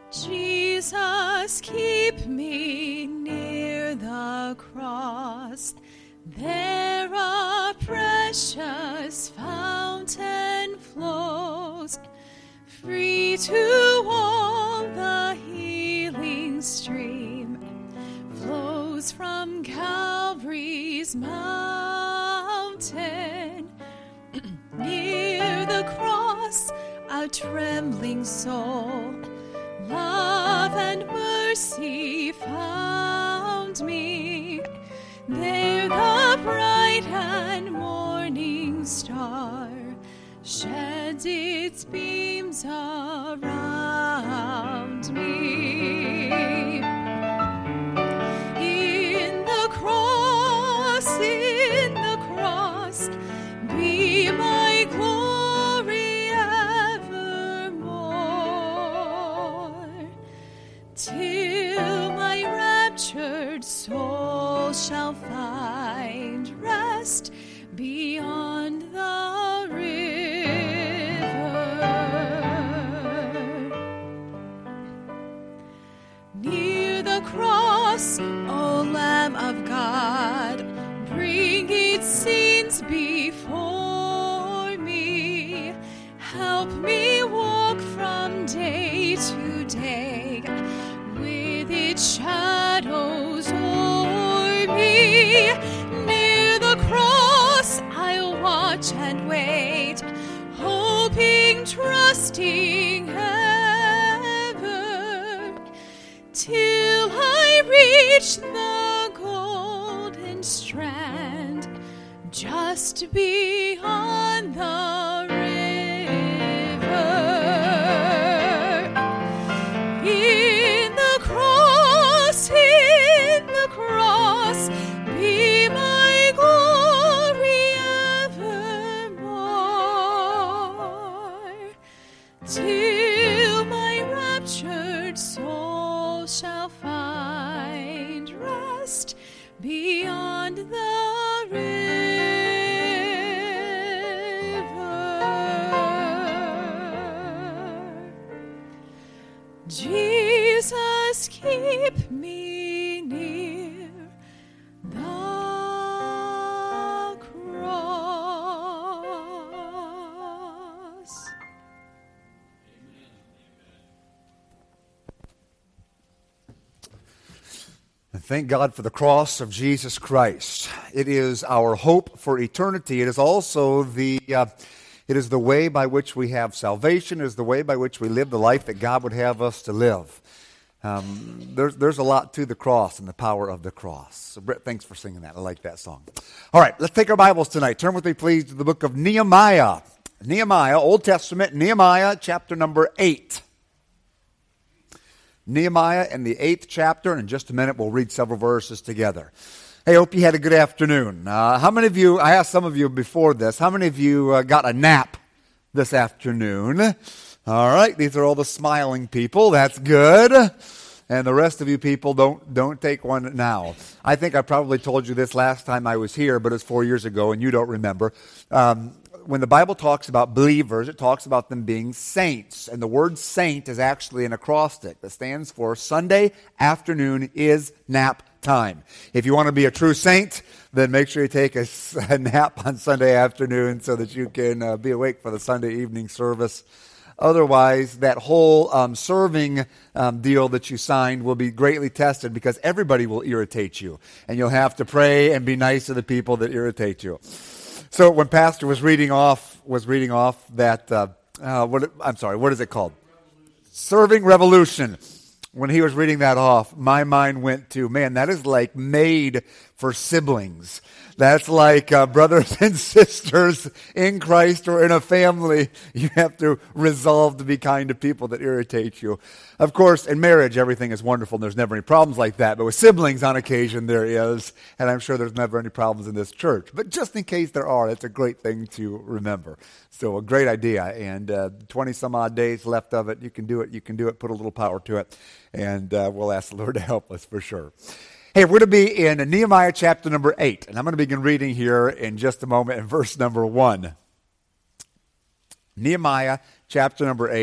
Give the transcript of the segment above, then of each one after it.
Jesus, keep me near the cross. There a precious fountain flows, free to all the healing stream, flows from Calvary's mountain. Near the cross, a trembling soul, love and mercy found me. There the bright and morning star sheds its beams around me. In the cross, be my glory evermore, till my raptured soul shall find rest beyond the river. Near the cross, O Lamb of God, bring its sins before me. Help me walk from day to day with its shadows o'er me. Near the cross, I'll watch and wait, hoping, trusting ever, till I reach the golden strand just beyond the river. In the cross, be my glory evermore, till my raptured soul shall find rest beyond the river. Jesus, keep me near the cross. And thank God for the cross of Jesus Christ. It is our hope for eternity. It is also it is the way by which we have salvation. It is the way by which we live the life that God would have us to live. There's a lot to the cross and the power of the cross. So Britt, thanks for singing that. I like that song. All right, let's take our Bibles tonight. Turn with me, please, to the book of Nehemiah. Nehemiah, Old Testament, Nehemiah chapter number 8. Nehemiah in the 8th chapter, and in just a minute we'll read several verses together. Hey, hope you had a good afternoon. How many of you, I asked some of you before this, how many of you got a nap this afternoon? All right, these are all the smiling people. That's good. And the rest of you people, don't take one now. I think I probably told you this last time I was here, but it's 4 years ago, and you don't remember. When the Bible talks about believers, it talks about them being saints. And the word saint is actually an acrostic that stands for Sunday afternoon is nap time. If you want to be a true saint, then make sure you take a nap on Sunday afternoon so that you can be awake for the Sunday evening service. Otherwise, that whole serving deal that you signed will be greatly tested because everybody will irritate you. And you'll have to pray and be nice to the people that irritate you. So when Pastor was reading off that, what is it called? Serving Revolution. When he was reading that off, my mind went to, man, that is like made for siblings. That's like brothers and sisters in Christ or in a family. You have to resolve to be kind to people that irritate you. Of course, in marriage, everything is wonderful and there's never any problems like that. But with siblings, on occasion, there is. And I'm sure there's never any problems in this church. But just in case there are, it's a great thing to remember. So a great idea. And 20-some-odd days left of it. You can do it. Put a little power to it. And we'll ask the Lord to help us for sure. Hey, we're going to be in Nehemiah chapter number 8, and I'm going to begin reading here in just a moment in verse number 1. Nehemiah chapter number 8,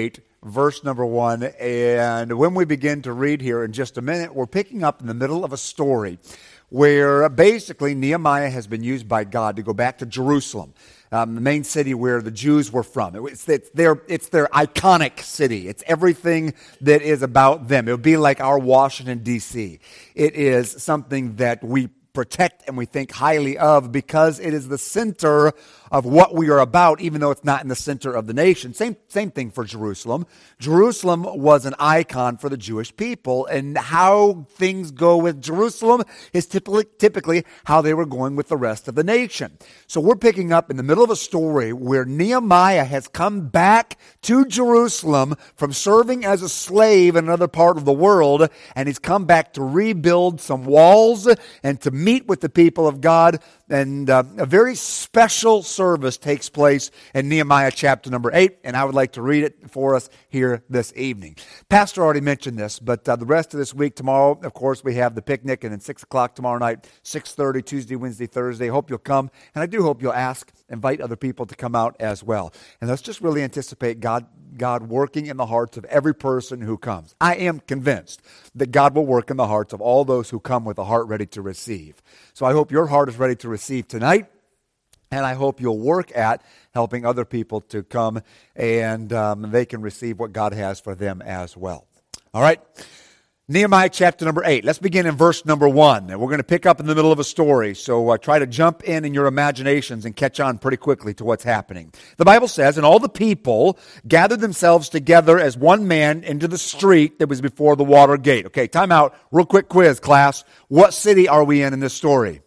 verse number 1. And when we begin to read here in just a minute, we're picking up in the middle of a story where basically Nehemiah has been used by God to go back to Jerusalem, the main city where the Jews were from. It's their iconic city. It's everything that is about them. It would be like our Washington, D.C. It is something that we protect and we think highly of because it is the center of what we are about, even though it's not in the center of the nation. Same thing for Jerusalem. Jerusalem was an icon for the Jewish people, and how things go with Jerusalem is typically how they were going with the rest of the nation. So we're picking up in the middle of a story where Nehemiah has come back to Jerusalem from serving as a slave in another part of the world, and he's come back to rebuild some walls and to meet with the people of God. And a very special service takes place in Nehemiah chapter number 8, and I would like to read it for us here this evening. Pastor already mentioned this, but the rest of this week, tomorrow, of course, we have the picnic, and then 6 o'clock tomorrow night, 6:30, Tuesday, Wednesday, Thursday. Hope you'll come, and I do hope you'll invite other people to come out as well. And let's just really anticipate God working in the hearts of every person who comes. I am convinced that God will work in the hearts of all those who come with a heart ready to receive. So I hope your heart is ready to receive tonight, and I hope you'll work at helping other people to come and they can receive what God has for them as well. All right. Nehemiah chapter number 8. Let's begin in verse number 1. And we're going to pick up in the middle of a story. So try to jump in your imaginations and catch on pretty quickly to what's happening. The Bible says, "And all the people gathered themselves together as one man into the street that was before the water gate." Okay, time out. Real quick quiz, class. What city are we in this story?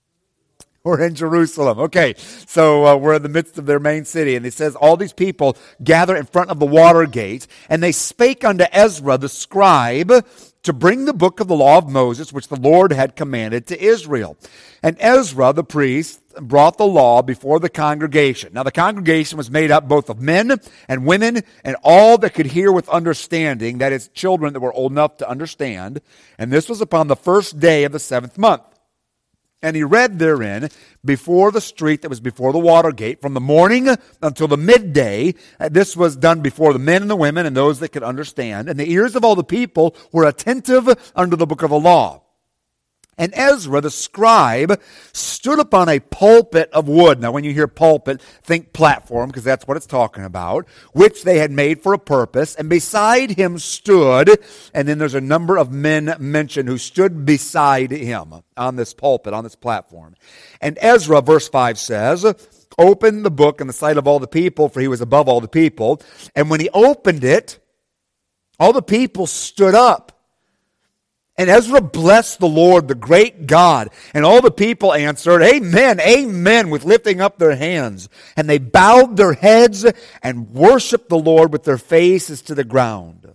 We're in Jerusalem. Okay, so we're in the midst of their main city. And it says, all these people gather in front of the water gate, and they spake unto Ezra the scribe to bring the book of the law of Moses, which the Lord had commanded to Israel. And Ezra the priest brought the law before the congregation. Now the congregation was made up both of men and women and all that could hear with understanding, that is, children that were old enough to understand. And this was upon the first day of the 7th month. And he read therein before the street that was before the water gate from the morning until the midday. This was done before the men and the women and those that could understand. And the ears of all the people were attentive unto the book of the law. And Ezra the scribe stood upon a pulpit of wood. Now when you hear pulpit, think platform, because that's what it's talking about, which they had made for a purpose. And beside him stood, and then there's a number of men mentioned who stood beside him on this pulpit, on this platform. And Ezra, verse 5 says, opened the book in the sight of all the people, for he was above all the people. And when he opened it, all the people stood up. And Ezra blessed the Lord, the great God. And all the people answered, Amen, Amen, with lifting up their hands. And they bowed their heads and worshiped the Lord with their faces to the ground.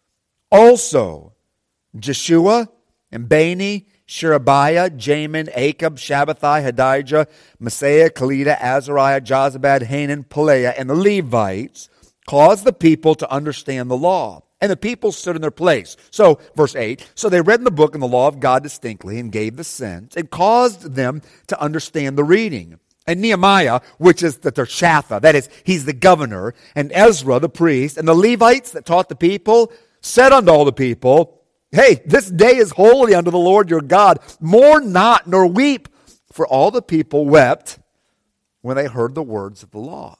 Also, Jeshua and Bani, Sherebiah, Jamin, Achab, Shabbathai, Hadijah, Messiah, Kelida, Azariah, Jozabad, Hanan, Peleah, and the Levites caused the people to understand the law. And the people stood in their place. So, verse 8, so they read in the book and the law of God distinctly and gave the sense and caused them to understand the reading. And Nehemiah, which is the Tershatha, that is, he's the governor, and Ezra the priest, and the Levites that taught the people, said unto all the people, Hey, this day is holy unto the Lord your God. Mourn not nor weep. For all the people wept when they heard the words of the law.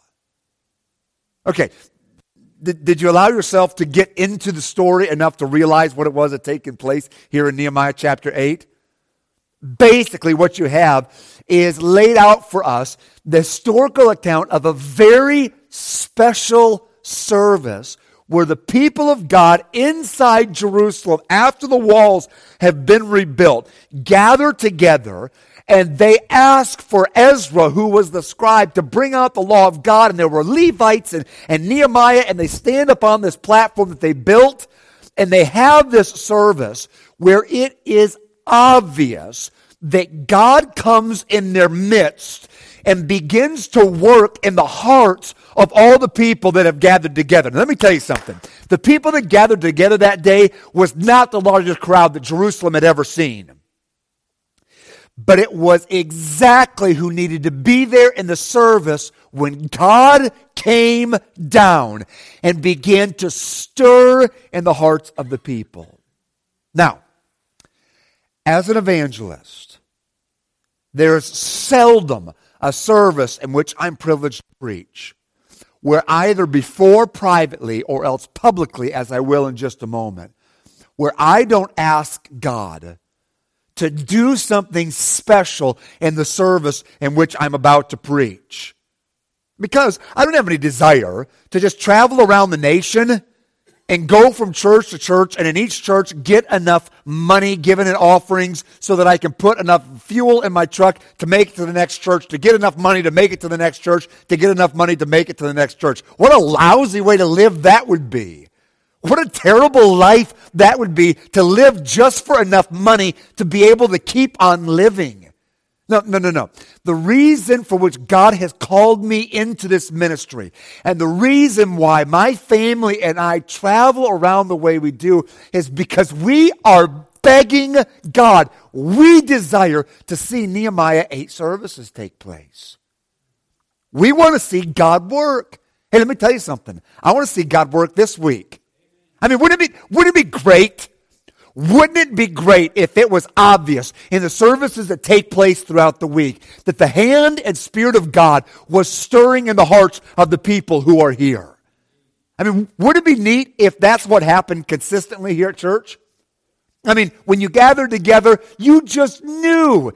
Okay. Did you allow yourself to get into the story enough to realize what it was that had taken place here in Nehemiah chapter 8? Basically, what you have is laid out for us the historical account of a very special service where the people of God inside Jerusalem, after the walls have been rebuilt, gather together. And they ask for Ezra, who was the scribe, to bring out the law of God. And there were Levites and Nehemiah, and they stand up on this platform that they built. And they have this service where it is obvious that God comes in their midst and begins to work in the hearts of all the people that have gathered together. Now, let me tell you something. The people that gathered together that day was not the largest crowd that Jerusalem had ever seen. but it was exactly who needed to be there in the service when God came down and began to stir in the hearts of the people. Now, as an evangelist, there is seldom a service in which I'm privileged to preach where either before privately or else publicly, as I will in just a moment, where I don't ask God to do something special in the service in which I'm about to preach. Because I don't have any desire to just travel around the nation and go from church to church and in each church get enough money given in offerings so that I can put enough fuel in my truck to make it to the next church, to get enough money to make it to the next church, to get enough money to make it to the next church. What a lousy way to live that would be. What a terrible life that would be, to live just for enough money to be able to keep on living. No. The reason for which God has called me into this ministry and the reason why my family and I travel around the way we do is because we are begging God. We desire to see Nehemiah 8 services take place. We want to see God work. Hey, let me tell you something. I want to see God work this week. I mean, wouldn't it be great? Wouldn't it be great if it was obvious in the services that take place throughout the week that the hand and Spirit of God was stirring in the hearts of the people who are here? I mean, wouldn't it be neat if that's what happened consistently here at church? I mean, when you gathered together, you just knew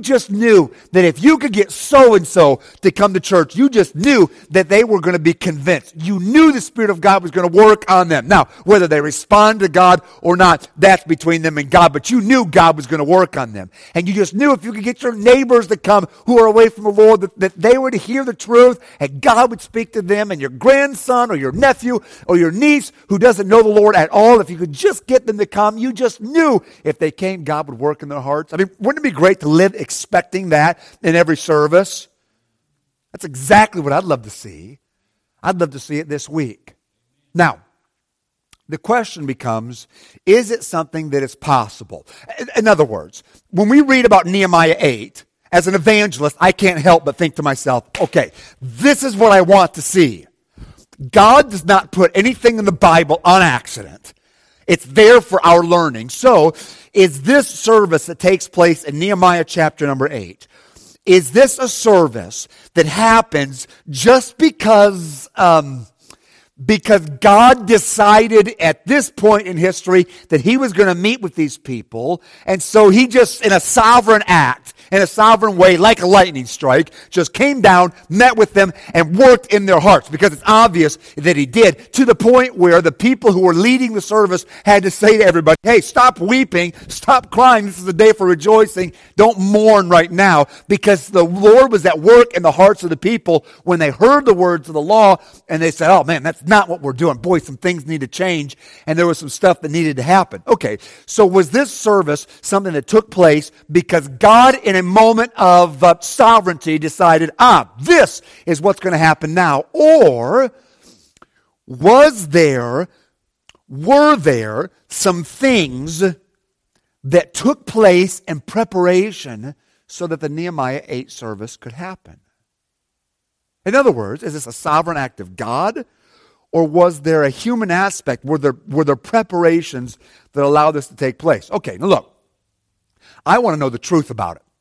that if you could get so-and-so to come to church, you just knew that they were going to be convinced. You knew the Spirit of God was going to work on them. Now, whether they respond to God or not, that's between them and God, but you knew God was going to work on them. And you just knew if you could get your neighbors to come who are away from the Lord, that they would hear the truth and God would speak to them, and your grandson or your nephew or your niece who doesn't know the Lord at all, if you could just get them to come, you just knew if they came, God would work in their hearts. I mean, wouldn't it be great to live expecting that in every service? That's exactly what I'd love to see. I'd love to see it this week. Now, the question becomes, is it something that is possible? In other words, when we read about Nehemiah 8, as an evangelist, I can't help but think to myself, okay, this is what I want to see. God does not put anything in the Bible on accident. It's there for our learning. So, is this service that takes place in Nehemiah chapter number 8, is this a service that happens just because God decided at this point in history that he was going to meet with these people, and so he just, in a sovereign act, in a sovereign way, like a lightning strike, just came down, met with them, and worked in their hearts, because it's obvious that he did, to the point where the people who were leading the service had to say to everybody, hey, stop weeping, stop crying, this is a day for rejoicing, don't mourn right now, because the Lord was at work in the hearts of the people when they heard the words of the law, and they said, oh man, that's not what we're doing. Boy, some things need to change, and there was some stuff that needed to happen. Okay, so was this service something that took place because God, in a moment of sovereignty, decided, this is what's going to happen now? Or were there some things that took place in preparation so that the Nehemiah 8 service could happen? In other words, is this a sovereign act of God? Or was there a human aspect? Were there preparations that allowed this to take place? Okay, now look, I want to know the truth about it.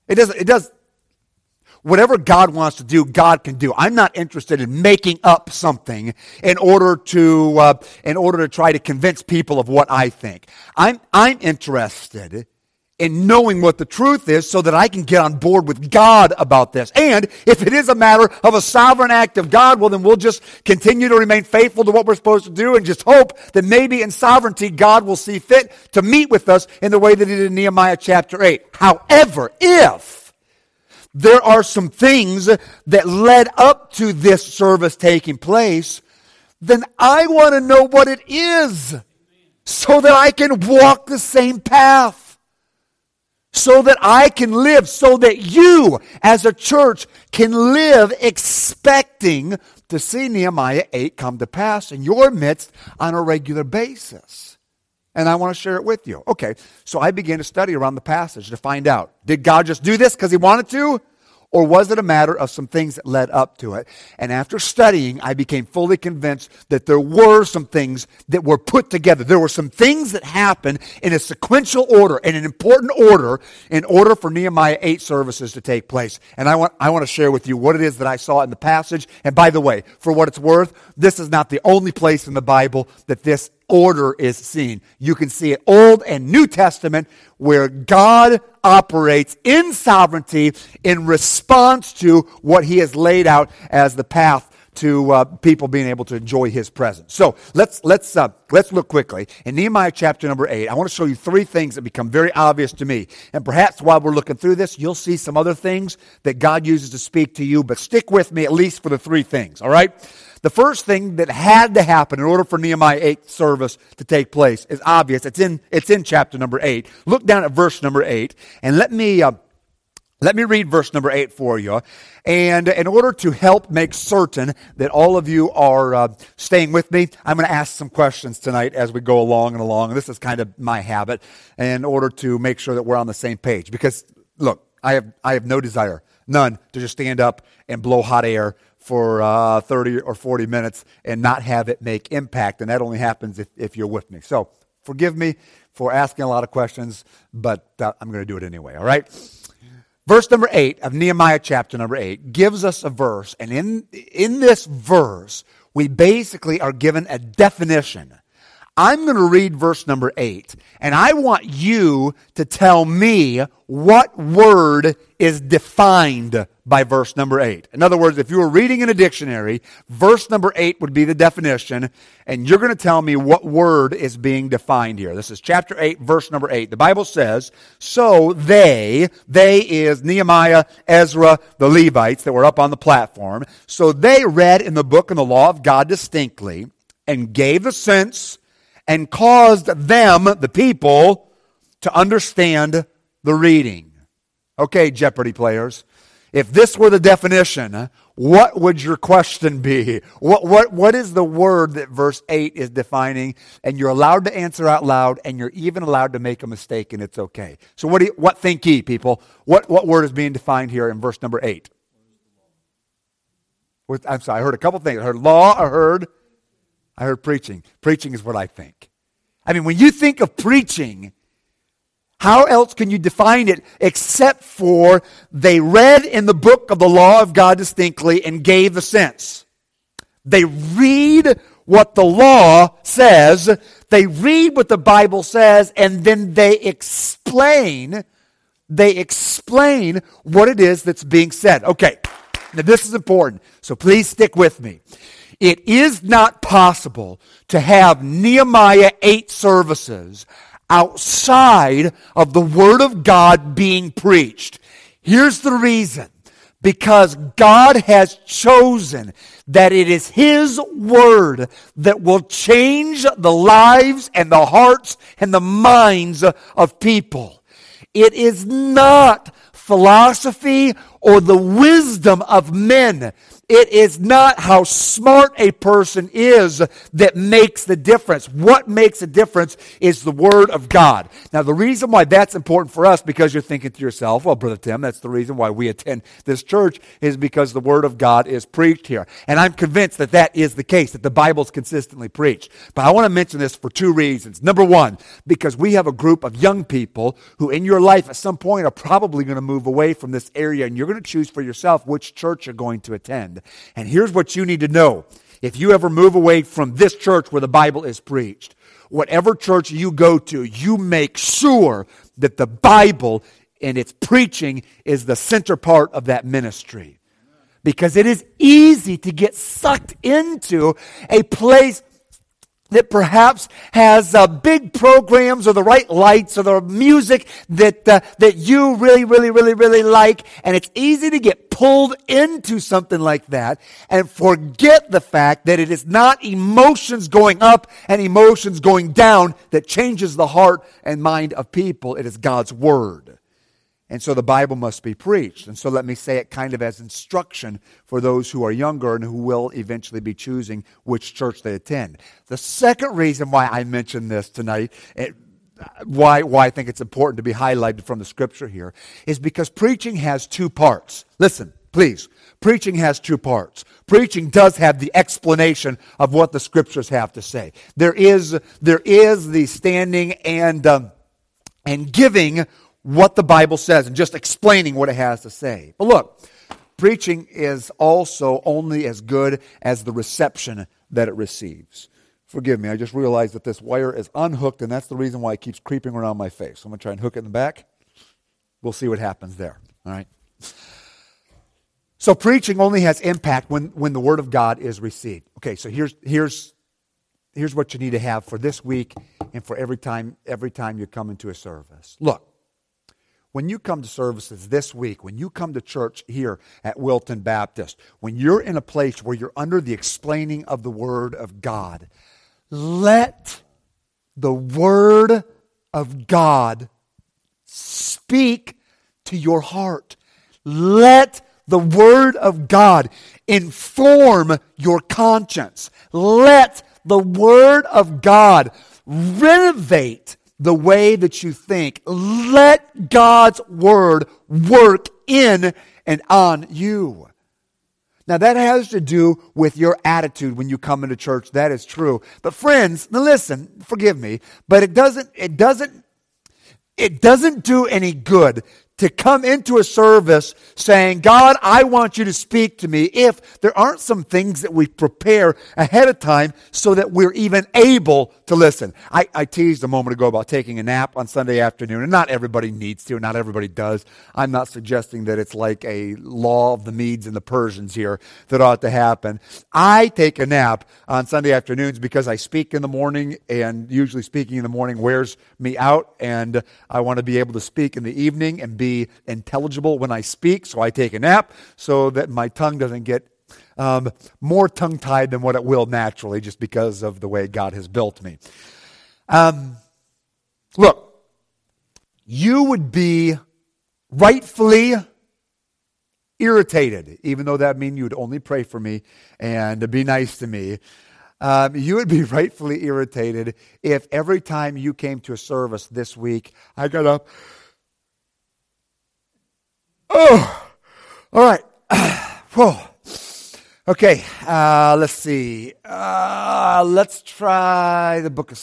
Whatever God wants to do, God can do. I'm not interested in making up something in order to try to convince people of what I think. I'm interested in knowing what the truth is so that I can get on board with God about this. And if it is a matter of a sovereign act of God, well, then we'll just continue to remain faithful to what we're supposed to do and just hope that maybe in sovereignty God will see fit to meet with us in the way that he did in Nehemiah chapter 8. However, if there are some things that led up to this service taking place, then I want to know what it is so that I can walk the same path. So that I can live, so that you as a church can live expecting to see Nehemiah 8 come to pass in your midst on a regular basis. and I want to share it with you. Okay, so I began to study around the passage to find out, did God just do this because he wanted to? Or was it a matter of some things that led up to it? And after studying, I became fully convinced that there were some things that were put together. There were some things that happened in a sequential order, in an important order, in order for Nehemiah 8 services to take place. And I want to share with you what it is that I saw in the passage. And by the way, for what it's worth, this is not the only place in the Bible that this order is seen. You can see it Old and New Testament where God operates in sovereignty in response to what he has laid out as the path to people being able to enjoy his presence. So let's look quickly. In Nehemiah chapter number 8, I want to show you three things that become very obvious to me. And perhaps while we're looking through this, you'll see some other things that God uses to speak to you, but stick with me at least for the three things, all right? The first thing that had to happen in order for Nehemiah 8 service to take place is obvious. It's in chapter number 8. Look down at verse number 8, and let me read verse number 8 for you. And in order to help make certain that all of you are staying with me, I'm going to ask some questions tonight as we go along. And this is kind of my habit in order to make sure that we're on the same page. Because, look, I have no desire, none, to just stand up and blow hot air for 30 or 40 minutes and not have it make impact. And that only happens if you're with me. So forgive me for asking a lot of questions, but I'm going to do it anyway, all right? Verse number 8 of Nehemiah chapter number 8 gives us a verse. And in this verse, we basically are given a definition. I'm going to read verse number 8, and I want you to tell me what word is defined by verse number 8. In other words, if you were reading in a dictionary, verse number 8 would be the definition, and you're going to tell me what word is being defined here. This is chapter 8, verse number 8. The Bible says, so they is Nehemiah, Ezra, the Levites that were up on the platform, so they read in the book and the law of God distinctly and gave the sense and caused them, the people, to understand the reading. Okay, Jeopardy players, if this were the definition, what would your question be? What is the word that verse 8 is defining? And you're allowed to answer out loud, and you're even allowed to make a mistake, and it's okay. So what think ye, people? What word is being defined here in verse number 8? I'm sorry, I heard a couple things. I heard law, I heard preaching. Preaching is what I think. I mean, when you think of preaching, how else can you define it except for they read in the book of the law of God distinctly and gave the sense? They read what the law says, they read what the Bible says, and then they explain what it is that's being said. Okay, now this is important, so please stick with me. It is not possible to have Nehemiah 8 services outside of the Word of God being preached. Here's the reason. Because God has chosen that it is His Word that will change the lives and the hearts and the minds of people. It is not philosophy or the wisdom of men. It is not how smart a person is that makes the difference. What makes a difference is the Word of God. Now, the reason why that's important for us, because you're thinking to yourself, well, Brother Tim, that's the reason why we attend this church, is because the Word of God is preached here. And I'm convinced that that is the case, that the Bible's consistently preached. But I want to mention this for two reasons. Number one, because we have a group of young people who in your life at some point are probably going to move away from this area, and you're going to choose for yourself which church you're going to attend. And here's what you need to know. If you ever move away from this church where the Bible is preached, whatever church you go to, you make sure that the Bible and its preaching is the center part of that ministry. Because it is easy to get sucked into a place that perhaps has big programs or the right lights or the music that you really like. And it's easy to get pulled into something like that and forget the fact that it is not emotions going up and emotions going down that changes the heart and mind of people. It is God's Word. And so the Bible must be preached. And so let me say it kind of as instruction for those who are younger and who will eventually be choosing which church they attend. The second reason why I mention this tonight, why I think it's important to be highlighted from the Scripture here, is because preaching has two parts. Listen, please. Preaching has two parts. Preaching does have the explanation of what the Scriptures have to say. There is the standing and giving what the Bible says and just explaining what it has to say. But look, preaching is also only as good as the reception that it receives. Forgive me, I just realized that this wire is unhooked, and that's the reason why it keeps creeping around my face. So I'm going to try and hook it in the back. We'll see what happens there. All right? So preaching only has impact when the Word of God is received. Okay, so here's what you need to have for this week and for every time you come into a service. Look, when you come to services this week, when you come to church here at Wilton Baptist, when you're in a place where you're under the explaining of the Word of God, let the Word of God speak to your heart. Let the Word of God inform your conscience. Let the Word of God renovate the way that you think. Let God's Word work in and on you. Now that has to do with your attitude when you come into church. That is true. But friends, now listen, forgive me, but it doesn't do any good to come into a service saying, God, I want you to speak to me, if there aren't some things that we prepare ahead of time so that we're even able to listen. I teased a moment ago about taking a nap on Sunday afternoon, and not everybody needs to, not everybody does. I'm not suggesting that it's like a law of the Medes and the Persians here that ought to happen. I take a nap on Sunday afternoons because I speak in the morning, and usually speaking in the morning wears me out, and I want to be able to speak in the evening and be intelligible when I speak, so I take a nap so that my tongue doesn't get more tongue-tied than what it will naturally just because of the way God has built me. Look, you would be rightfully irritated, even though that means you would only pray for me and be nice to me. You would be rightfully irritated if every time you came to a service this week, I got up, oh, all right. Whoa. Okay, let's see. Let's try the book of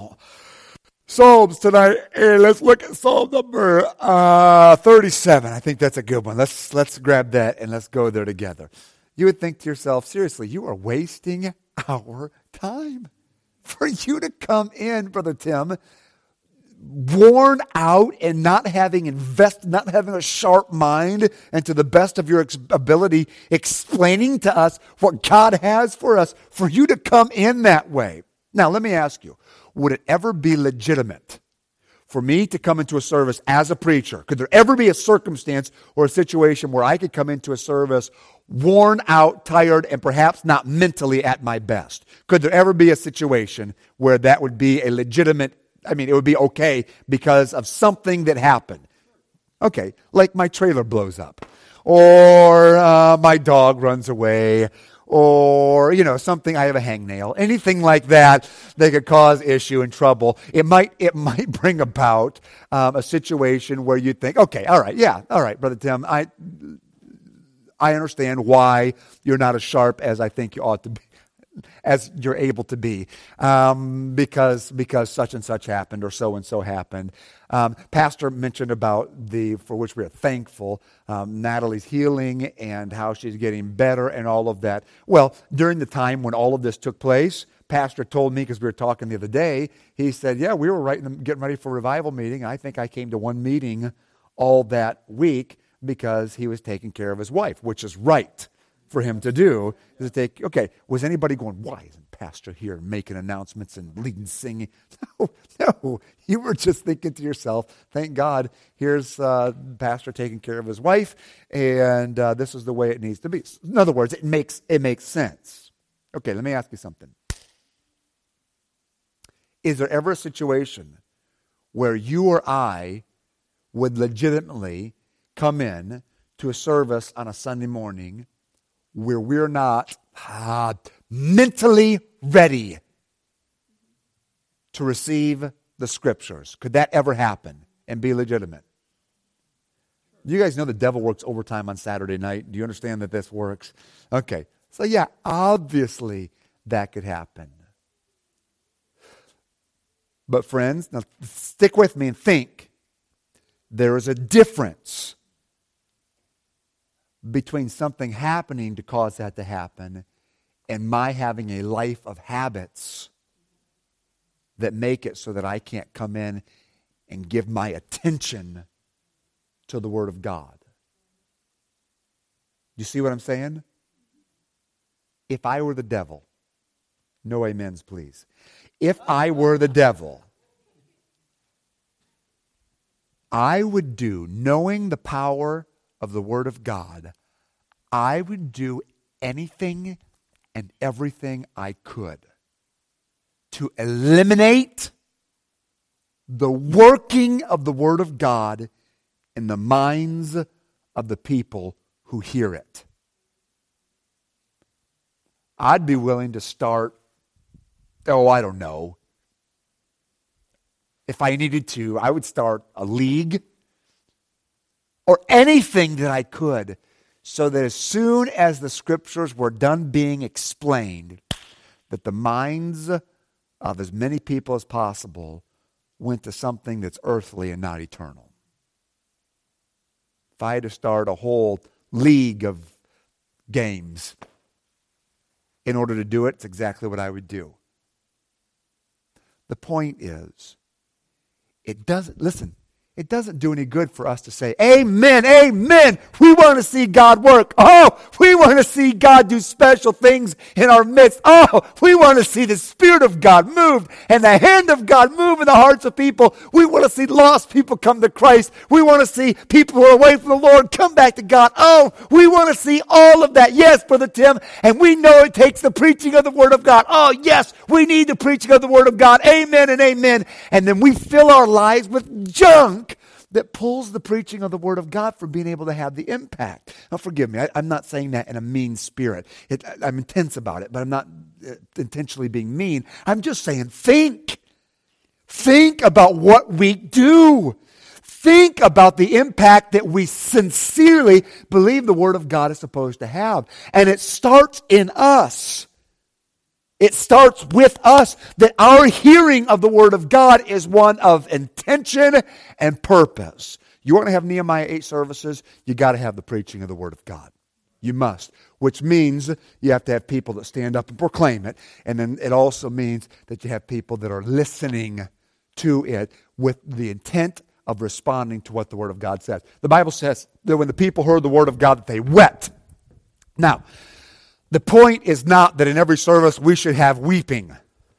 Psalms tonight. Hey, let's look at Psalm number 37. I think that's a good one. Let's grab that and let's go there together. You would think to yourself, seriously, you are wasting our time. For you to come in, Brother Tim, worn out and not having a sharp mind, and to the best of your ability explaining to us what God has for us, for you to come in that way. Now, let me ask you, would it ever be legitimate for me to come into a service as a preacher? Could there ever be a circumstance or a situation where I could come into a service worn out, tired, and perhaps not mentally at my best? Could there ever be a situation where that would be a legitimate, it would be okay because of something that happened? Okay, like my trailer blows up, or my dog runs away, or, something, I have a hangnail, anything like that could cause issue and trouble. It might bring about a situation where you think, okay, all right, Brother Tim, I understand why you're not as sharp as I think you ought to be, as you're able to be, because such and such happened, or so and so happened. Pastor mentioned about for which we are thankful, Natalie's healing and how she's getting better and all of that. Well, during the time when all of this took place, Pastor told me, because we were talking the other day, he said, yeah, we were getting ready for a revival meeting. I think I came to one meeting all that week because he was taking care of his wife, which is right for him to do. Okay, was anybody going, why isn't Pastor here making announcements and leading singing? No, you were just thinking to yourself, thank God, here's Pastor taking care of his wife, and this is the way it needs to be. In other words, it makes sense. Okay, let me ask you something. Is there ever a situation where you or I would legitimately come in to a service on a Sunday morning where we're not mentally ready to receive the Scriptures? Could that ever happen and be legitimate? You guys know the devil works overtime on Saturday night. Do you understand that this works? Okay. So yeah, obviously that could happen. But friends, now stick with me and think. There is a difference between something happening to cause that to happen and my having a life of habits that make it so that I can't come in and give my attention to the Word of God. You see what I'm saying? If I were the devil, no amens, please. If I were the devil, I would do, knowing the power of the Word of God, I would do anything and everything I could to eliminate the working of the Word of God in the minds of the people who hear it. I'd be willing to start, I don't know. If I needed to, I would start a league or anything that I could so that as soon as the Scriptures were done being explained, that the minds of as many people as possible went to something that's earthly and not eternal. If I had to start a whole league of games in order to do it, it's exactly what I would do. The point is, it doesn't do any good for us to say, amen, amen. We want to see God work. Oh, we want to see God do special things in our midst. Oh, we want to see the Spirit of God move and the hand of God move in the hearts of people. We want to see lost people come to Christ. We want to see people who are away from the Lord come back to God. Oh, we want to see all of that. Yes, Brother Tim, and we know it takes the preaching of the Word of God. Oh, yes, we need the preaching of the Word of God. Amen and amen. And then we fill our lives with junk that pulls the preaching of the Word of God from being able to have the impact. Now, forgive me, I'm not saying that in a mean spirit. I'm intense about it, but I'm not intentionally being mean. I'm just saying, think. Think about what we do. Think about the impact that we sincerely believe the Word of God is supposed to have. And it starts in us. It starts with us, that our hearing of the Word of God is one of intention and purpose. You want to have Nehemiah 8 services, you got to have the preaching of the Word of God. You must, which means you have to have people that stand up and proclaim it. And then it also means that you have people that are listening to it with the intent of responding to what the Word of God says. The Bible says that when the people heard the Word of God, that they wept. Now, the point is not that in every service we should have weeping.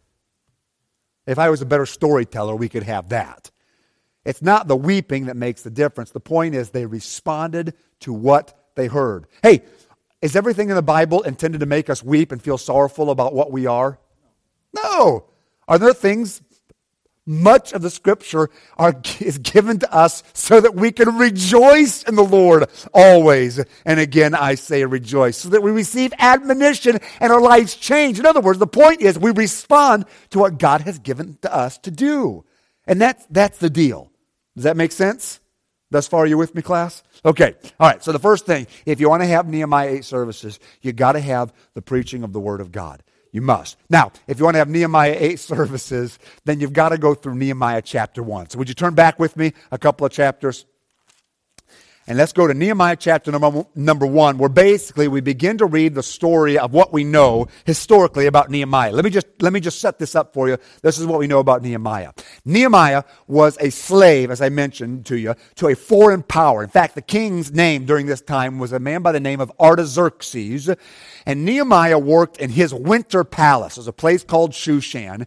If I was a better storyteller, we could have that. It's not the weeping that makes the difference. The point is they responded to what they heard. Hey, is everything in the Bible intended to make us weep and feel sorrowful about what we are? No. Are there things? Much of the Scripture is given to us so that we can rejoice in the Lord always. And again, I say rejoice. So that we receive admonition and our lives change. In other words, the point is we respond to what God has given to us to do. And that's the deal. Does that make sense? Thus far, are you with me, class? Okay. All right. So the first thing, if you want to have Nehemiah 8 services, you got to have the preaching of the Word of God. You must. Now, if you want to have Nehemiah 8 services, then you've got to go through Nehemiah chapter 1. So would you turn back with me a couple of chapters? And let's go to Nehemiah chapter number 1, where basically we begin to read the story of what we know historically about Nehemiah. Let me just set this up for you. This is what we know about Nehemiah. Nehemiah was a slave, as I mentioned to you, to a foreign power. In fact, the king's name during this time was a man by the name of Artaxerxes. And Nehemiah worked in his winter palace. There's a place called Shushan.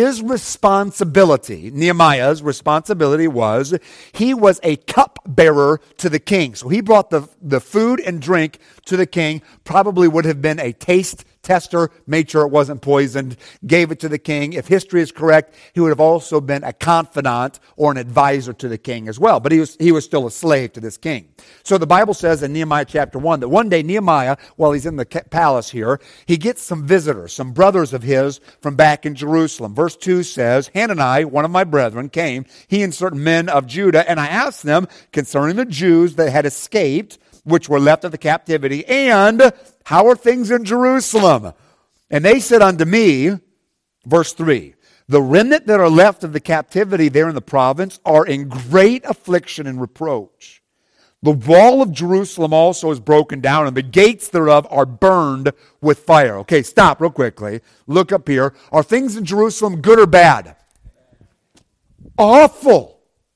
Nehemiah's responsibility was, he was a cupbearer to the king. So he brought the food and drink to the king, probably would have been a taste tester, made sure it wasn't poisoned, gave it to the king. If history is correct, he would have also been been a confidant or an advisor to the king as well. But he was still a slave to this king. So the Bible says in Nehemiah chapter 1 that one day Nehemiah, while he's in the palace here, he gets some visitors, some brothers of his from back in Jerusalem. Verse 2 says, Hanani, one of my brethren, came, he and certain men of Judah, and I asked them concerning the Jews that had escaped, which were left of the captivity, and how are things in Jerusalem? And they said unto me, verse 3, the remnant that are left of the captivity there in the province are in great affliction and reproach. The wall of Jerusalem also is broken down, and the gates thereof are burned with fire. Okay, stop real quickly. Look up here. Are things in Jerusalem good or bad? Awful.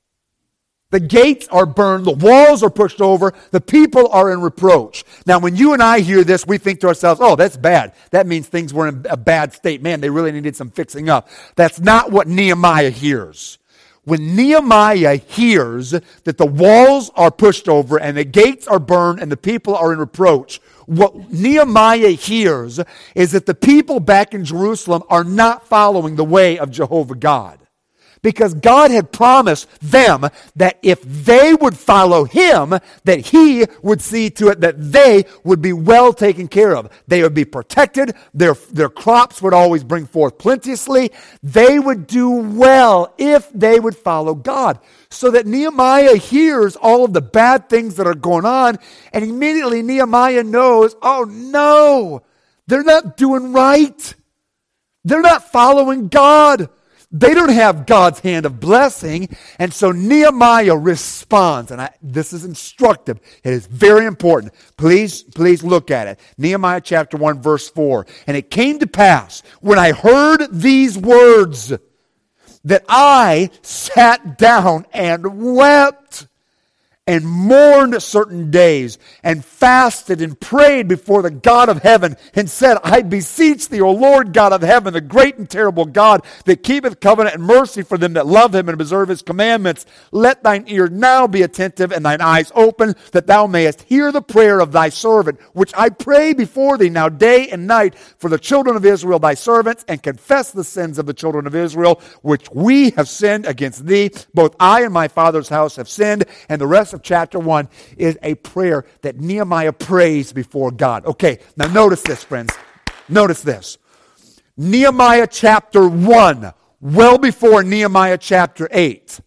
The gates are burned, the walls are pushed over, the people are in reproach. Now, when you and I hear this, we think to ourselves, oh, that's bad. That means things were in a bad state. Man, they really needed some fixing up. That's not what Nehemiah hears. When Nehemiah hears that the walls are pushed over and the gates are burned and the people are in reproach, what Nehemiah hears is that the people back in Jerusalem are not following the way of Jehovah God. Because God had promised them that if they would follow Him, that He would see to it that they would be well taken care of. They would be protected. Their crops would always bring forth plenteously. They would do well if they would follow God. So that Nehemiah hears all of the bad things that are going on, and immediately Nehemiah knows, oh no, they're not doing right. They're not following God. They don't have God's hand of blessing. And so Nehemiah responds. And this is instructive. It is very important. Please look at it. Nehemiah chapter 1 verse 4. And it came to pass when I heard these words that I sat down and wept and mourned certain days, and fasted and prayed before the God of heaven, and said, I beseech thee, O Lord God of heaven, the great and terrible God, that keepeth covenant and mercy for them that love him and observe his commandments. Let thine ear now be attentive, and thine eyes open, that thou mayest hear the prayer of thy servant, which I pray before thee now day and night for the children of Israel, thy servants, and confess the sins of the children of Israel, which we have sinned against thee. Both I and my father's house have sinned. And the rest of chapter 1 is a prayer that Nehemiah prays before God. Okay, now notice this, friends. Notice this. Nehemiah chapter 1, well before Nehemiah chapter 8.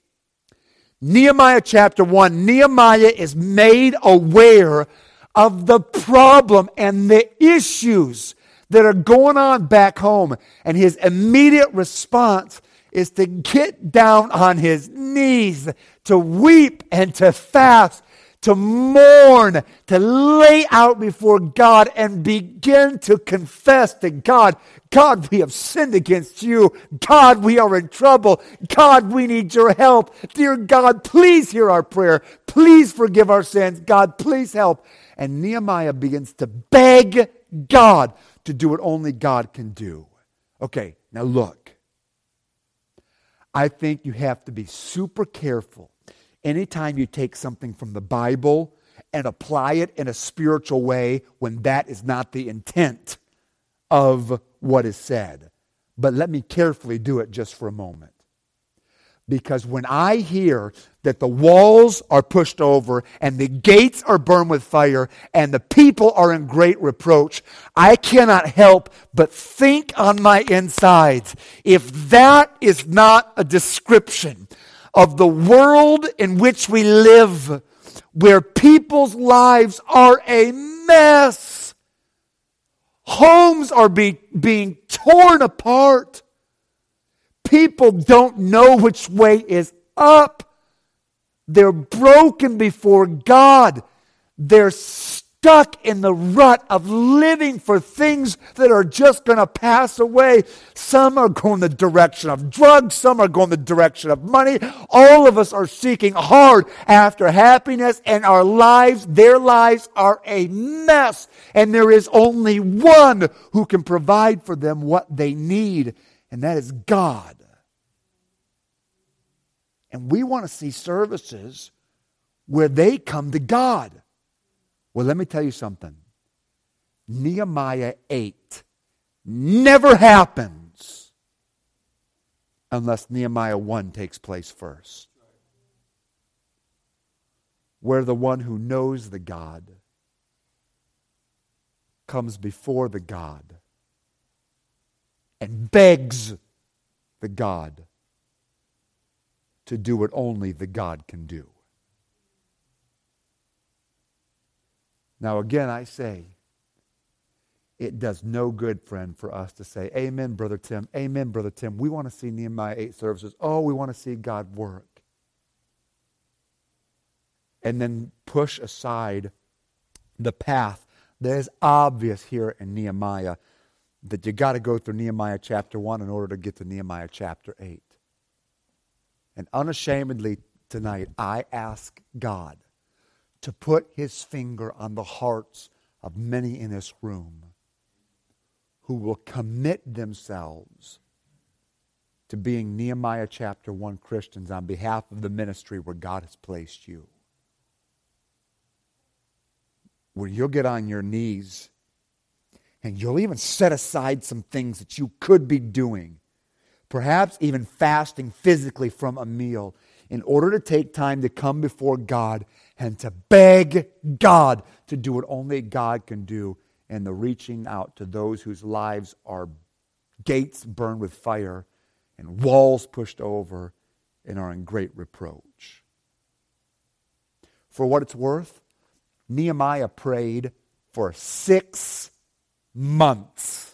Nehemiah chapter 1, Nehemiah is made aware of the problem and the issues that are going on back home. And his immediate response is to get down on his knees, to weep and to fast, to mourn, to lay out before God and begin to confess to God, God, we have sinned against you. God, we are in trouble. God, we need your help. Dear God, please hear our prayer. Please forgive our sins. God, please help. And Nehemiah begins to beg God to do what only God can do. Okay, now look. I think you have to be super careful anytime you take something from the Bible and apply it in a spiritual way when that is not the intent of what is said. But let me carefully do it just for a moment. Because when I hear that the walls are pushed over and the gates are burned with fire and the people are in great reproach, I cannot help but think on my insides, if that is not a description of the world in which we live, where people's lives are a mess, homes are being torn apart, people don't know which way is up. They're broken before God. They're stuck in the rut of living for things that are just going to pass away. Some are going the direction of drugs. Some are going the direction of money. All of us are seeking hard after happiness, and our lives, their lives, are a mess. And there is only one who can provide for them what they need, and that is God. And we want to see services where they come to God. Well, let me tell you something. Nehemiah 8 never happens unless Nehemiah 1 takes place first. Where the one who knows the God comes before the God and begs the God to do what only the God can do. Now again, I say, it does no good, friend, for us to say, amen, Brother Tim, amen, Brother Tim. We want to see Nehemiah 8 services. Oh, we want to see God work. And then push aside the path that is obvious here in Nehemiah, that you got to go through Nehemiah chapter 1 in order to get to Nehemiah chapter 8. And unashamedly tonight, I ask God to put his finger on the hearts of many in this room who will commit themselves to being Nehemiah chapter 1 Christians on behalf of the ministry where God has placed you. Where you'll get on your knees and you'll even set aside some things that you could be doing, perhaps even fasting physically from a meal, in order to take time to come before God and to beg God to do what only God can do, and the reaching out to those whose lives are gates burned with fire and walls pushed over and are in great reproach. For what it's worth, Nehemiah prayed for 6 months.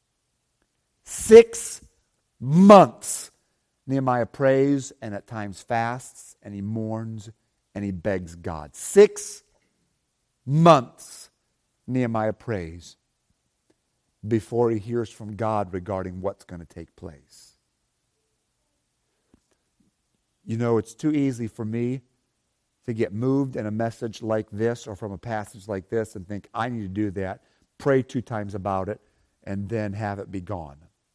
6 months. Nehemiah prays and at times fasts and he mourns and he begs God. 6 months Nehemiah prays before he hears from God regarding what's going to take place. You know, it's too easy for me to get moved in a message like this or from a passage like this and think, I need to do that, pray 2 times about it, and then have it be gone.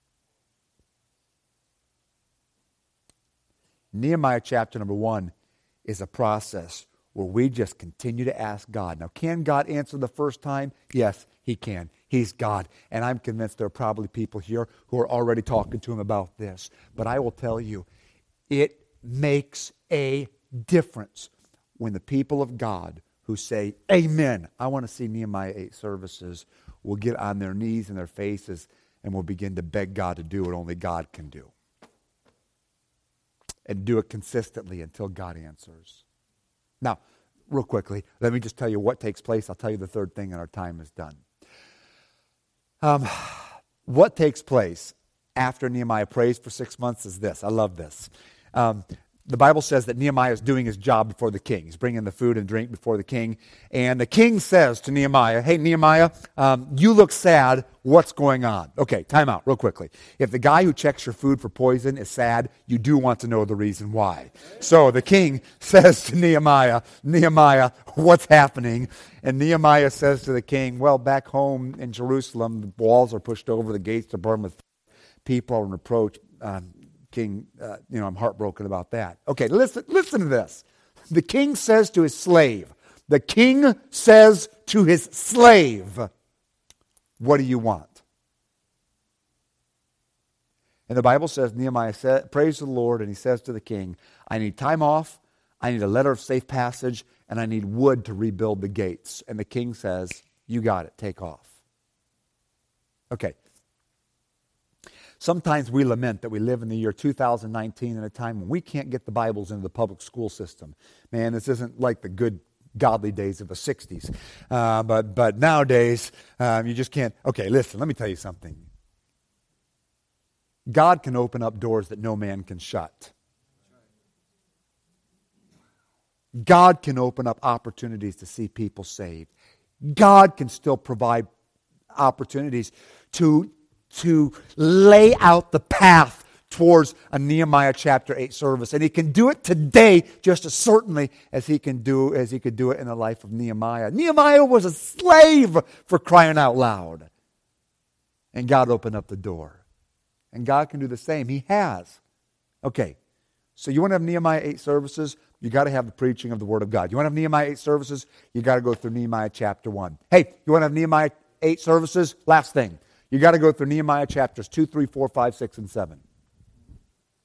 Nehemiah chapter number 1 is a process where we just continue to ask God. Now, can God answer the first time? Yes, he can. He's God. And I'm convinced there are probably people here who are already talking to him about this. But I will tell you, it makes a difference when the people of God who say, amen, I want to see Nehemiah 8 services, will get on their knees and their faces and will begin to beg God to do what only God can do. And do it consistently until God answers. Now, real quickly, let me just tell you what takes place. I'll tell you the third thing and our time is done. What takes place after Nehemiah prays for 6 months is this. I love this. The Bible says that Nehemiah is doing his job before the king. He's bringing the food and drink before the king. And the king says to Nehemiah, hey, Nehemiah, you look sad. What's going on? Okay, time out real quickly. If the guy who checks your food for poison is sad, you do want to know the reason why. So the king says to Nehemiah, Nehemiah, what's happening? And Nehemiah says to the king, well, back home in Jerusalem, the walls are pushed over, the gates are burned with people are in reproach. King, I'm heartbroken about that. Okay, listen to this. The king says to his slave, what do you want? And the Bible says, Nehemiah prays to the Lord, and he says to the king, I need time off, I need a letter of safe passage, and I need wood to rebuild the gates. And the king says, you got it, take off. Okay. Sometimes we lament that we live in the year 2019 in a time when we can't get the Bibles into the public school system. Man, this isn't like the good godly days of the 60s. But nowadays, you just can't. Okay, listen, let me tell you something. God can open up doors that no man can shut. God can open up opportunities to see people saved. God can still provide opportunities to lay out the path towards a Nehemiah chapter 8 service. And he can do it today just as certainly as he could do it in the life of Nehemiah. Nehemiah was a slave, for crying out loud. And God opened up the door. And God can do the same. He has. Okay, so you want to have Nehemiah 8 services, you got to have the preaching of the Word of God. You want to have Nehemiah 8 services, you got to go through Nehemiah chapter 1. Hey, you want to have Nehemiah 8 services? Last thing. You got to go through Nehemiah chapters 2, 3, 4, 5, 6, and 7.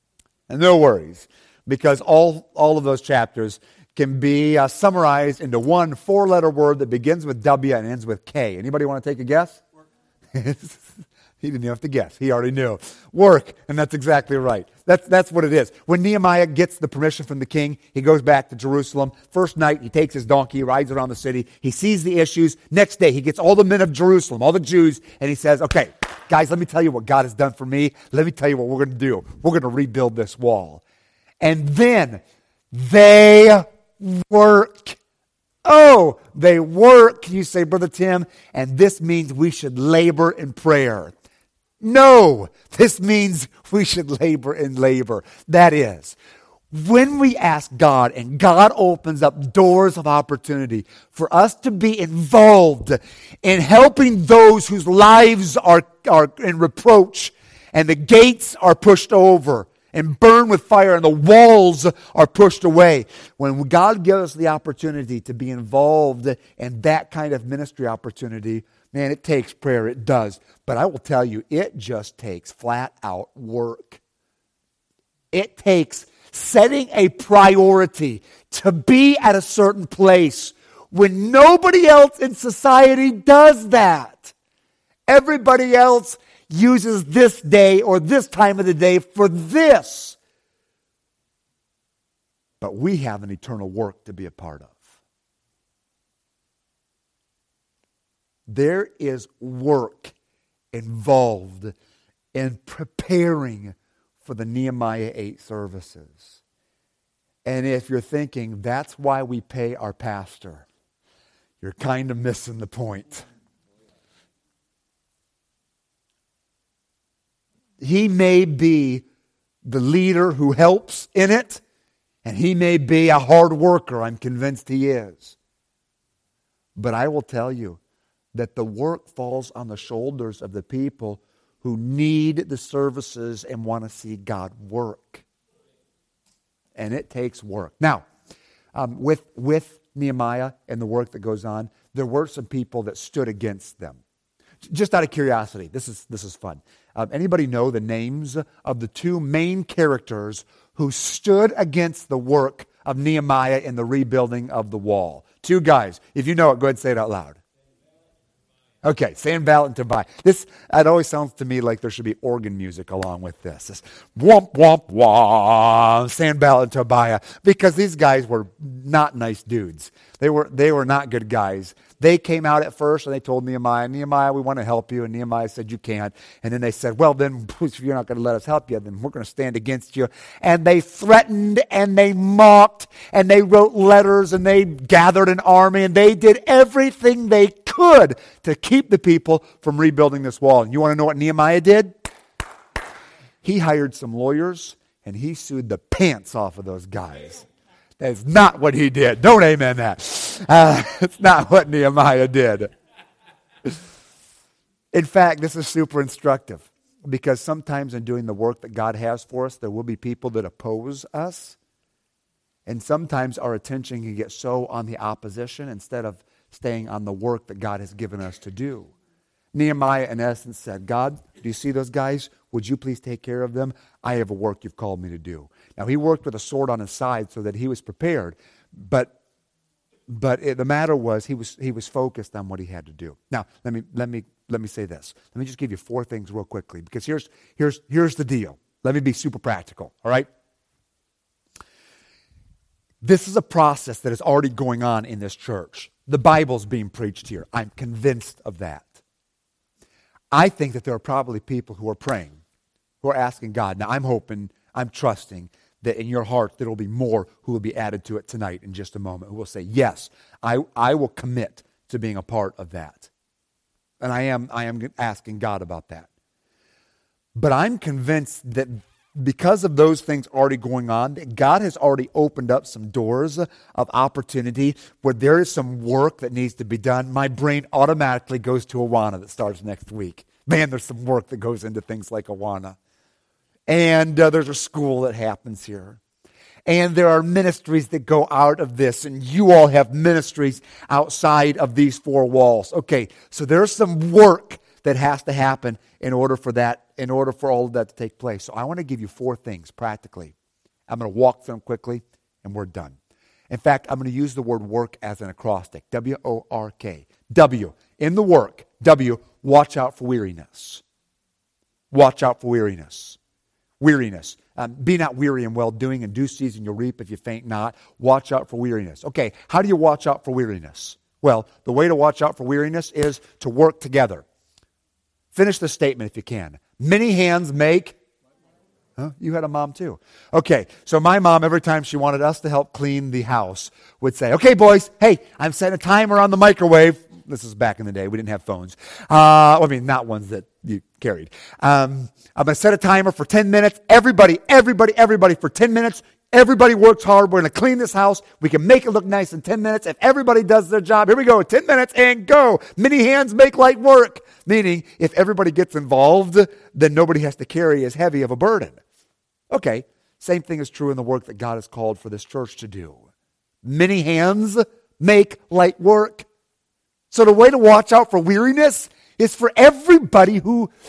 And no worries, because all of those chapters can be summarized into one 4-letter word that begins with W and ends with K. Anybody want to take a guess? He didn't even have to guess. He already knew. Work, and that's exactly right. That's what it is. When Nehemiah gets the permission from the king, he goes back to Jerusalem. First night, he takes his donkey, he rides around the city. He sees the issues. Next day, he gets all the men of Jerusalem, all the Jews, and he says, okay, guys, let me tell you what God has done for me. Let me tell you what we're going to do. We're going to rebuild this wall. And then they work. Oh, they work, you say, Brother Tim, and this means we should labor in prayer. No, this means we should labor in labor. That is, when we ask God and God opens up doors of opportunity for us to be involved in helping those whose lives are in reproach and the gates are pushed over and burned with fire and the walls are pushed away. When God gives us the opportunity to be involved in that kind of ministry opportunity, man, it takes prayer, it does. But I will tell you, it just takes flat out work. It takes setting a priority to be at a certain place when nobody else in society does that. Everybody else uses this day or this time of the day for this. But we have an eternal work to be a part of. There is work involved in preparing for the Nehemiah 8 services. And if you're thinking that's why we pay our pastor, you're kind of missing the point. He may be the leader who helps in it, and he may be a hard worker. I'm convinced he is. But I will tell you that the work falls on the shoulders of the people who need the services and want to see God work. And it takes work. Now, with Nehemiah and the work that goes on, there were some people that stood against them. Just out of curiosity, this is fun. Anybody know the names of the two main characters who stood against the work of Nehemiah in the rebuilding of the wall? Two guys. If you know it, go ahead and say it out loud. Okay, Sanballat and Tobiah. It always sounds to me like there should be organ music along with this. This womp, womp, womp, Sanballat and Tobiah. Because these guys were not nice dudes. They were not good guys. They came out at first and they told Nehemiah, we want to help you. And Nehemiah said, you can't. And then they said, well, then if you're not going to let us help you, then we're going to stand against you. And they threatened and they mocked and they wrote letters and they gathered an army and they did everything they could to keep the people from rebuilding this wall. And you want to know what Nehemiah did? He hired some lawyers and he sued the pants off of those guys. That's not what he did. Don't amen that. It's not what Nehemiah did. In fact, this is super instructive because sometimes in doing the work that God has for us, there will be people that oppose us. And sometimes our attention can get so on the opposition instead of staying on the work that God has given us to do. Nehemiah, in essence, said, God, do you see those guys? Would you please take care of them? I have a work you've called me to do. Now, he worked with a sword on his side so that he was prepared, but the matter was he was focused on what he had to do. Now, let me say this. Let me just give you 4 things real quickly, because here's the deal. Let me be super practical, all right? This is a process that is already going on in this church. The Bible's being preached here. I'm convinced of that. I think that there are probably people who are praying, who are asking God. Now, I'm hoping, I'm trusting that in your heart there will be more who will be added to it tonight in just a moment, who will say, yes, I will commit to being a part of that. And I am asking God about that. But I'm convinced that because of those things already going on, that God has already opened up some doors of opportunity where there is some work that needs to be done. My brain automatically goes to Awana that starts next week. Man, there's some work that goes into things like Awana. And there's a school that happens here. And there are ministries that go out of this. And you all have ministries outside of these 4 walls. Okay, so there's some work that has to happen in order for all of that to take place. So I want to give you 4 things practically I'm going to walk through them quickly, and we're done. In fact, I'm going to use the word work as an acrostic. W-O-R-K. W, in the work. W, watch out for weariness. Watch out for weariness. Weariness. Be not weary in well-doing. In due season you'll reap if you faint not. Watch out for weariness. Okay, how do you watch out for weariness? Well, the way to watch out for weariness is to work together. Finish the statement if you can. Many hands make... Huh? You had a mom too. Okay, so my mom, every time she wanted us to help clean the house, would say, okay, boys, hey, I'm setting a timer on the microwave. This is back in the day. We didn't have phones. Not ones that you carried. I'm going to set a timer for 10 minutes. Everybody for 10 minutes. Everybody works hard. We're going to clean this house. We can make it look nice in 10 minutes. If everybody does their job, here we go, 10 minutes and go. Many hands make light work. Meaning, if everybody gets involved, then nobody has to carry as heavy of a burden. Okay, same thing is true in the work that God has called for this church to do. Many hands make light work. So the way to watch out for weariness is for everybody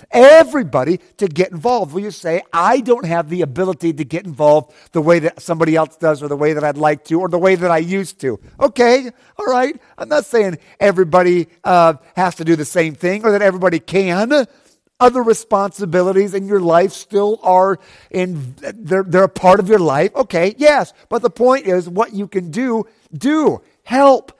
to get involved. Will you say, I don't have the ability to get involved the way that somebody else does or the way that I'd like to or the way that I used to. Okay, all right. I'm not saying everybody has to do the same thing or that everybody can. Other responsibilities in your life still are they're a part of your life. Okay, yes. But the point is what you can do. Help.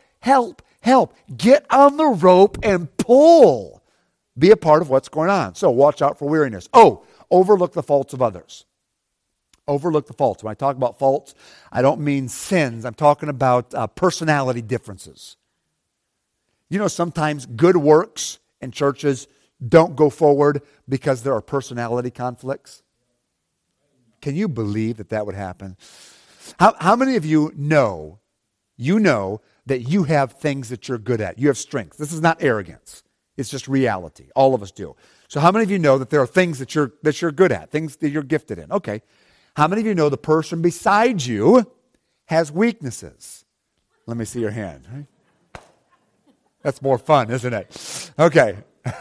Get on the rope and pull. Be a part of what's going on. So watch out for weariness. Overlook the faults of others. Overlook the faults. When I talk about faults, I don't mean sins. I'm talking about personality differences. You know, sometimes good works in churches don't go forward because there are personality conflicts. Can you believe that would happen? How many of you know that you have things that you're good at? You have strengths. This is not arrogance. It's just reality. All of us do. So how many of you know that there are things that you're good at, things that you're gifted in? Okay. How many of you know the person beside you has weaknesses? Let me see your hand. That's more fun, isn't it? Okay.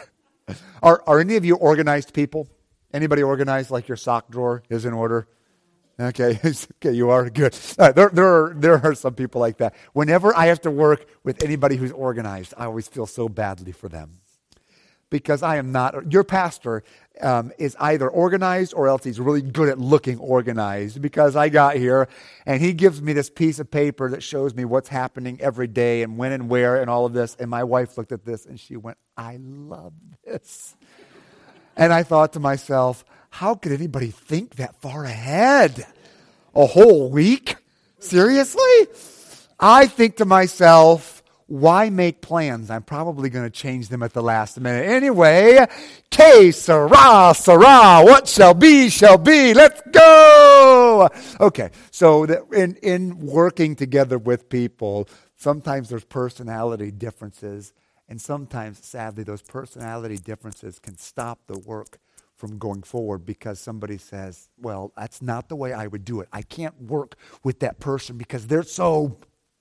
Are any of you organized people? Anybody organized, like your sock drawer is in order? Okay, you are good. There are some people like that. Whenever I have to work with anybody who's organized, I always feel so badly for them. Because I am not, your pastor is either organized or else he's really good at looking organized. Because I got here and he gives me this piece of paper that shows me what's happening every day and when and where and all of this. And my wife looked at this and she went, I love this. And I thought to myself, how could anybody think that far ahead? A whole week? Seriously? I think to myself, why make plans? I'm probably going to change them at the last minute. Anyway, que sera, what shall be, let's go! Okay, so in working together with people, sometimes there's personality differences, and sometimes, sadly, those personality differences can stop the work from going forward because somebody says, well, that's not the way I would do it. I can't work with that person because they're so...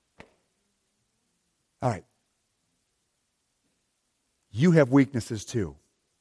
All right. You have weaknesses too.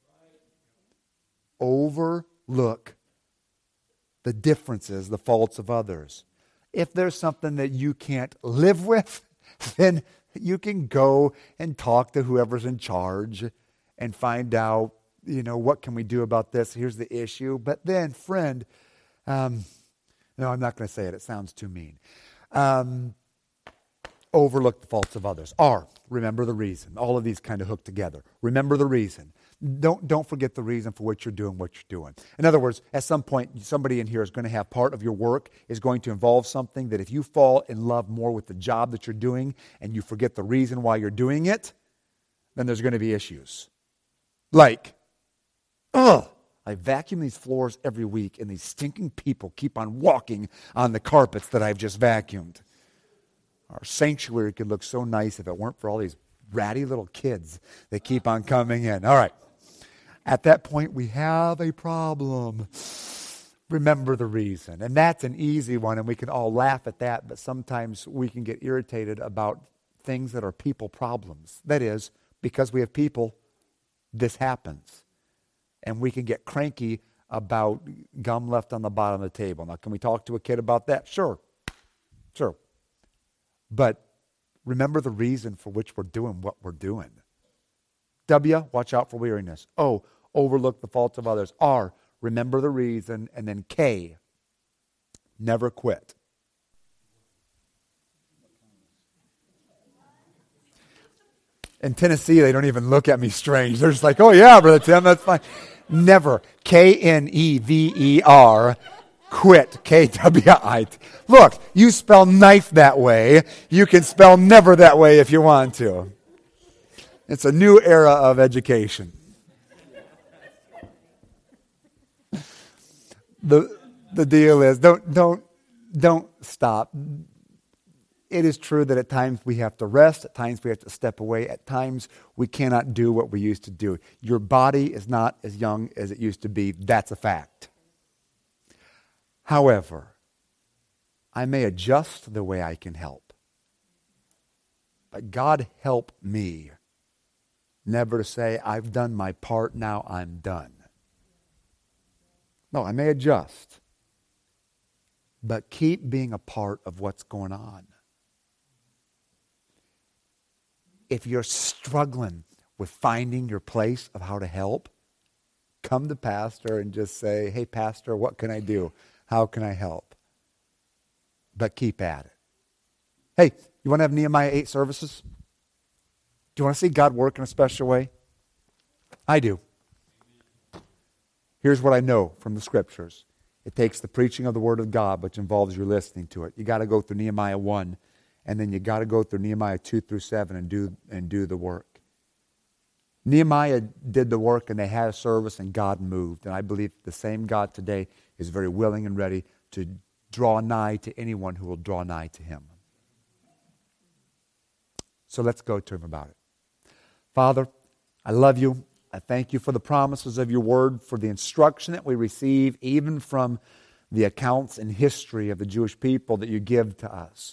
Overlook the differences, the faults of others. If there's something that you can't live with, then you can go and talk to whoever's in charge and find out, what can we do about this? Here's the issue. But then, friend, no, I'm not going to say it. It sounds too mean. Overlook the faults of others. Remember the reason. All of these kind of hook together. Remember the reason. Don't forget the reason for what you're doing. In other words, at some point, somebody in here is going to have part of your work is going to involve something that if you fall in love more with the job that you're doing and you forget the reason why you're doing it, then there's going to be issues. Like, I vacuum these floors every week and these stinking people keep on walking on the carpets that I've just vacuumed. Our sanctuary could look so nice if it weren't for all these ratty little kids that keep on coming in. All right. At that point, we have a problem. Remember the reason. And that's an easy one, and we can all laugh at that, but sometimes we can get irritated about things that are people problems. That is, because we have people, this happens. And we can get cranky about gum left on the bottom of the table. Now, can we talk to a kid about that? Sure. But remember the reason for which we're doing what we're doing. W, watch out for weariness. O, overlook the faults of others. R, remember the reason. And then K, never quit. In Tennessee, they don't even look at me strange. They're just like, oh yeah, Brother Tim, that's fine. Never. K-N-E-V-E-R. Quit. K-W-I-T. Look, you spell knife that way. You can spell never that way if you want to. It's a new era of education. The deal is, don't stop. It is true that at times we have to rest, at times we have to step away, at times we cannot do what we used to do. Your body is not as young as it used to be. That's a fact. However, I may adjust the way I can help. But God help me never to say, I've done my part, now I'm done. No, I may adjust. But keep being a part of what's going on. If you're struggling with finding your place of how to help, come to Pastor and just say, hey, Pastor, what can I do? How can I help? But keep at it. Hey, you want to have Nehemiah 8 services? Do you want to see God work in a special way? I do. Here's what I know from the Scriptures. It takes the preaching of the Word of God, which involves your listening to it. You got to go through Nehemiah 1. And then you got to go through Nehemiah 2 through 7 and do the work. Nehemiah did the work and they had a service and God moved. And I believe the same God today is very willing and ready to draw nigh to anyone who will draw nigh to Him. So let's go to Him about it. Father, I love You. I thank You for the promises of Your Word, for the instruction that we receive even from the accounts and history of the Jewish people that You give to us.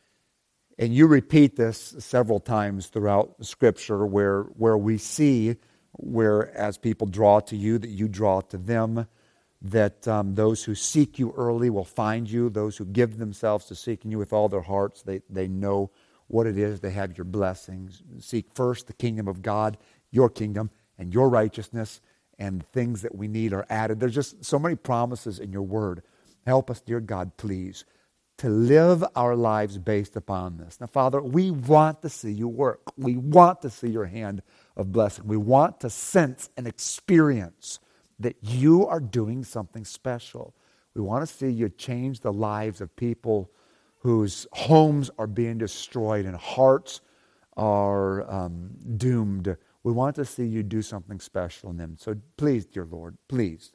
And You repeat this several times throughout the Scripture where we see where as people draw to You, that You draw to them, that those who seek You early will find You, those who give themselves to seeking You with all their hearts, they know what it is, they have Your blessings. Seek first the kingdom of God, Your kingdom, and Your righteousness, and things that we need are added. There's just so many promises in Your Word. Help us, dear God, please, to live our lives based upon this. Now, Father, we want to see You work. We want to see Your hand of blessing. We want to sense and experience that You are doing something special. We want to see You change the lives of people whose homes are being destroyed and hearts are doomed. We want to see You do something special in them. So please, dear Lord, please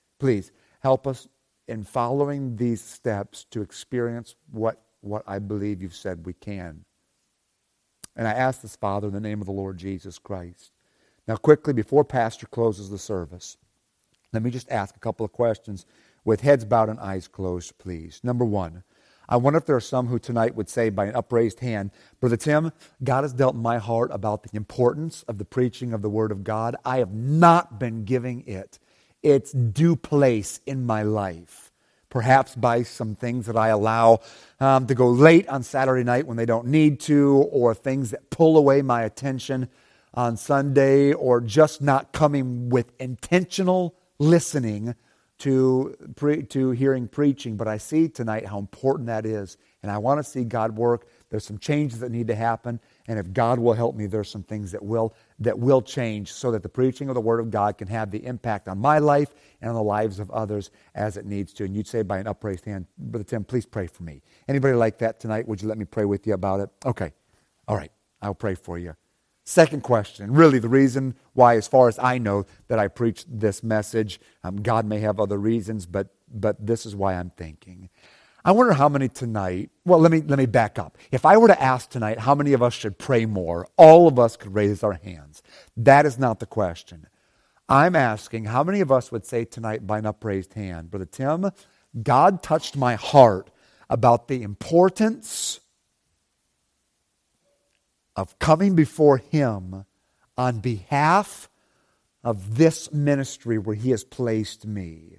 help us in following these steps to experience what I believe You've said we can. And I ask this, Father, in the name of the Lord Jesus Christ. Now, quickly, before Pastor closes the service, let me just ask a couple of questions with heads bowed and eyes closed, please. Number one, I wonder if there are some who tonight would say by an upraised hand, Brother Tim, God has dealt in my heart about the importance of the preaching of the Word of God. I have not been giving it its due place in my life. Perhaps by some things that I allow to go late on Saturday night when they don't need to, or things that pull away my attention on Sunday, or just not coming with intentional listening to hearing preaching. But I see tonight how important that is, and I want to see God work. There's some changes that need to happen, and if God will help me, there's some things that will change so that the preaching of the Word of God can have the impact on my life and on the lives of others as it needs to. And you'd say by an upraised hand, Brother Tim, please pray for me. Anybody like that tonight? Would you let me pray with you about it? Okay. All right. I'll pray for you. Second question, really the reason why, as far as I know, that I preached this message, God may have other reasons, but this is why I'm thinking. I wonder how many tonight, well, let me back up. If I were to ask tonight how many of us should pray more, all of us could raise our hands. That is not the question. I'm asking how many of us would say tonight by an upraised hand, Brother Tim, God touched my heart about the importance of coming before Him on behalf of this ministry where He has placed me.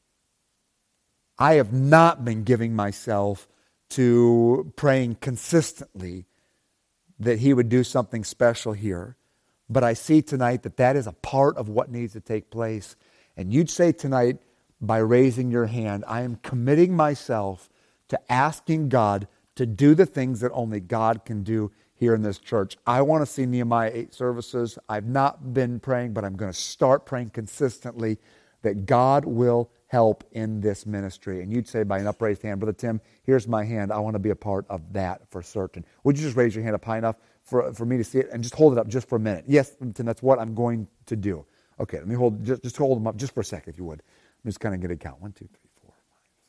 I have not been giving myself to praying consistently that He would do something special here. But I see tonight that that is a part of what needs to take place. And you'd say tonight, by raising your hand, I am committing myself to asking God to do the things that only God can do here in this church. I want to see Nehemiah 8 services. I've not been praying, but I'm going to start praying consistently that God will help in this ministry. And you'd say by an upraised hand, Brother Tim, here's my hand. I want to be a part of that for certain. Would you just raise your hand up high enough for me to see it and just hold it up just for a minute? Yes, Tim, that's what I'm going to do. Okay, let me just hold them up just for a second, if you would. I'm just kind of get a count. 1, 2, 3, 4, 5,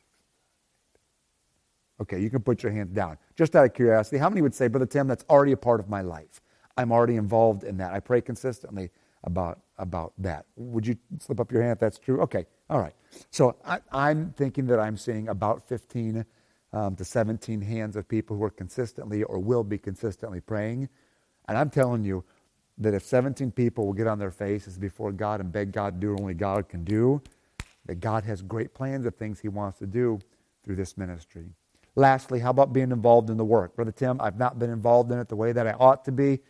6, 7, 8. Okay, you can put your hands down. Just out of curiosity, how many would say, Brother Tim, that's already a part of my life? I'm already involved in that. I pray consistently about that. Would you slip up your hand if that's true? Okay, all right. So I'm thinking that I'm seeing about 15 to 17 hands of people who are consistently or will be consistently praying. And I'm telling you that if 17 people will get on their faces before God and beg God to do what only God can do, that God has great plans of things He wants to do through this ministry. Lastly, how about being involved in the work? Brother Tim, I've not been involved in it the way that I ought to be.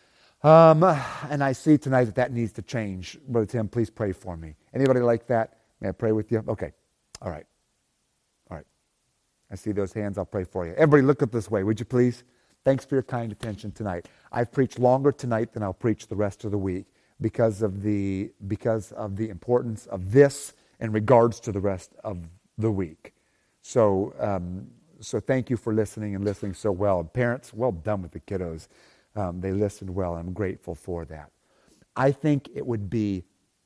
And I see tonight that needs to change. Brother Tim, please pray for me. Anybody like that? May I pray with you? Okay. All right. All right. I see those hands. I'll pray for you. Everybody look up this way, would you please? Thanks for your kind attention tonight. I've preached longer tonight than I'll preach the rest of the week because of the importance of this in regards to the rest of the week. So thank you for listening and listening so well. Parents, well done with the kiddos. They listened well. I'm grateful for that. I think it would be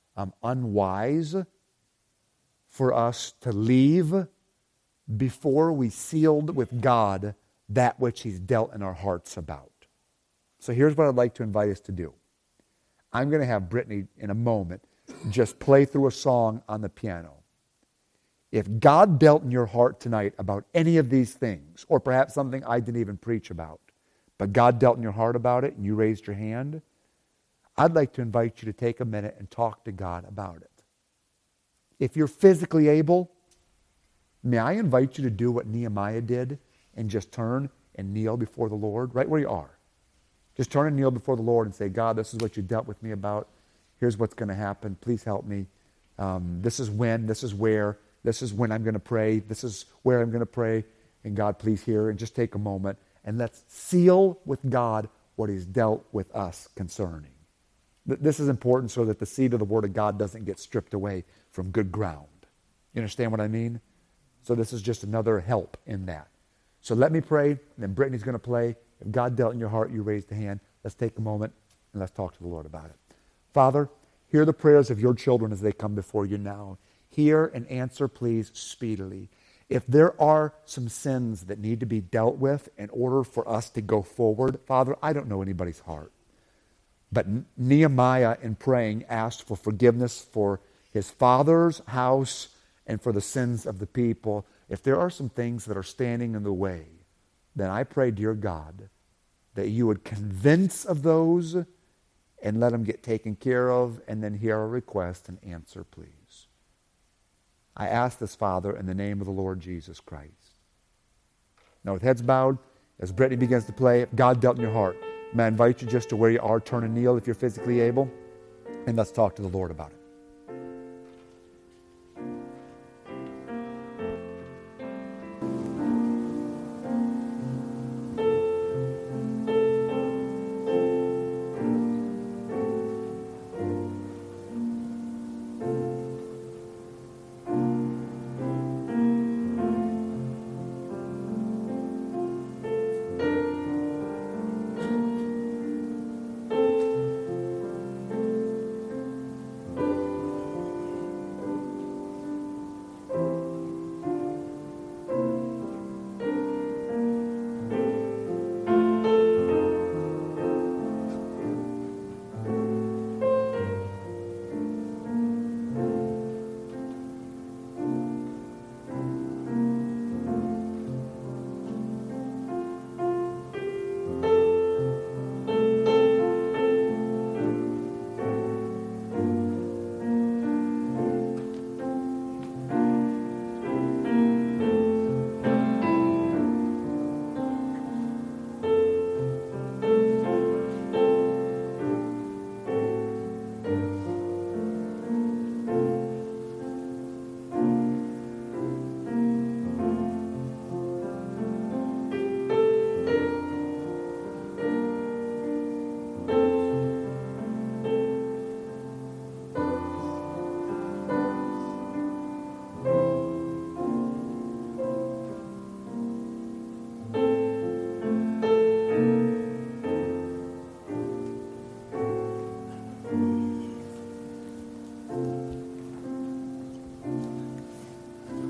unwise for us to leave before we sealed with God that which He's dealt in our hearts about. So here's what I'd like to invite us to do. I'm going to have Brittany in a moment just play through a song on the piano. If God dealt in your heart tonight about any of these things, or perhaps something I didn't even preach about, but God dealt in your heart about it and you raised your hand, I'd like to invite you to take a minute and talk to God about it. If you're physically able, may I invite you to do what Nehemiah did and just turn and kneel before the Lord right where you are. Just turn and kneel before the Lord and say, God, this is what you dealt with me about. Here's what's going to happen. Please help me. This is when, this is where, this is when I'm going to pray. This is where I'm going to pray. And God, please hear. And just take a moment and let's seal with God what He's dealt with us concerning. This is important so that the seed of the Word of God doesn't get stripped away from good ground. You understand what I mean? So this is just another help in that. So let me pray, and then Brittany's going to play. If God dealt in your heart, you raised a hand. Let's take a moment and let's talk to the Lord about it. Father, hear the prayers of your children as they come before you now. Hear and answer, please, speedily. If there are some sins that need to be dealt with in order for us to go forward, Father, I don't know anybody's heart. But Nehemiah, in praying, asked for forgiveness for his father's house and for the sins of the people. If there are some things that are standing in the way, then I pray, dear God, that you would convince of those and let them get taken care of, and then hear our request and answer, please. I ask this, Father, in the name of the Lord Jesus Christ. Now, with heads bowed, as Brittany begins to play, if God dealt in your heart, may I invite you just to where you are, turn and kneel if you're physically able, and let's talk to the Lord about it.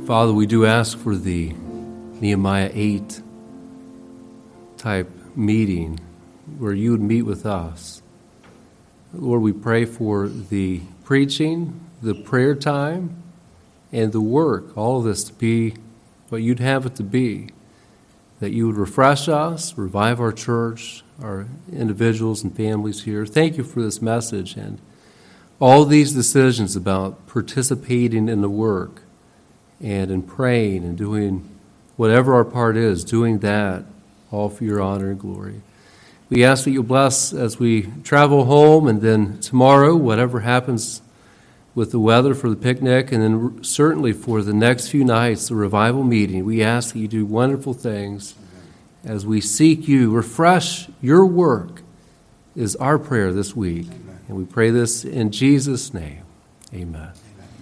Father, we do ask for the Nehemiah 8 type meeting where you would meet with us. Lord, we pray for the preaching, the prayer time, and the work, all of this to be what you'd have it to be, that you would refresh us, revive our church, our individuals and families here. Thank you for this message and all these decisions about participating in the work and in praying and doing whatever our part is, doing that all for your honor and glory. We ask that you bless as we travel home, and then tomorrow, whatever happens with the weather for the picnic, and then certainly for the next few nights, the revival meeting. We ask that you do wonderful things as we seek you. Refresh your work is our prayer this week. And we pray this in Jesus' name. Amen.